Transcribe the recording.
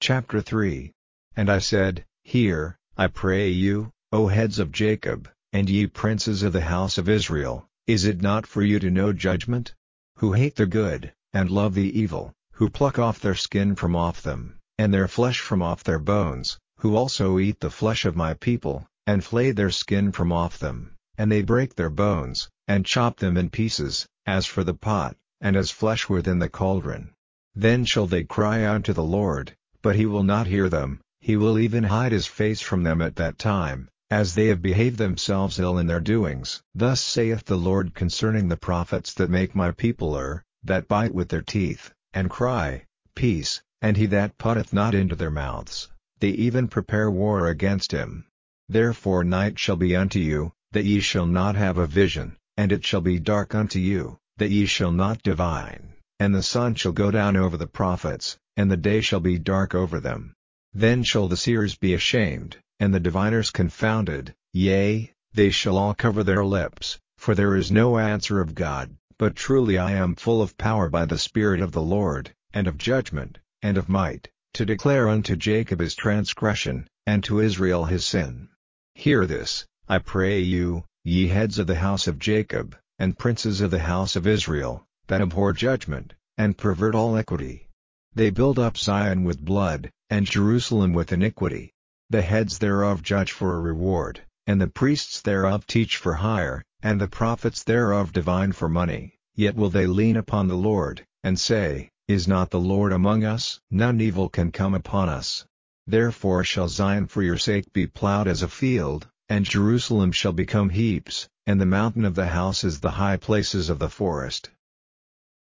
Chapter 3. And I said, Hear, I pray you, O heads of Jacob, and ye princes of the house of Israel, is it not for you to know judgment? Who hate the good, and love the evil, who pluck off their skin from off them, and their flesh from off their bones, who also eat the flesh of my people, and flay their skin from off them, and they break their bones, and chop them in pieces, as for the pot, and as flesh within the cauldron. Then shall they cry unto the Lord, but he will not hear them, he will even hide his face from them at that time, as they have behaved themselves ill in their doings. Thus saith the Lord concerning the prophets that make my people err, that bite with their teeth, and cry, Peace, and he that putteth not into their mouths, they even prepare war against him. Therefore night shall be unto you, that ye shall not have a vision, and it shall be dark unto you, that ye shall not divine, and the sun shall go down over the prophets, and the day shall be dark over them. Then shall the seers be ashamed, and the diviners confounded, yea, they shall all cover their lips, for there is no answer of God. But truly I am full of power by the Spirit of the Lord, and of judgment, and of might, to declare unto Jacob his transgression, and to Israel his sin. Hear this, I pray you, ye heads of the house of Jacob, and princes of the house of Israel, that abhor judgment, and pervert all equity. They build up Zion with blood, and Jerusalem with iniquity. The heads thereof judge for a reward, and the priests thereof teach for hire, and the prophets thereof divine for money. Yet will they lean upon the Lord, and say, Is not the Lord among us? None evil can come upon us. Therefore shall Zion for your sake be plowed as a field, and Jerusalem shall become heaps, and the mountain of the house as the high places of the forest.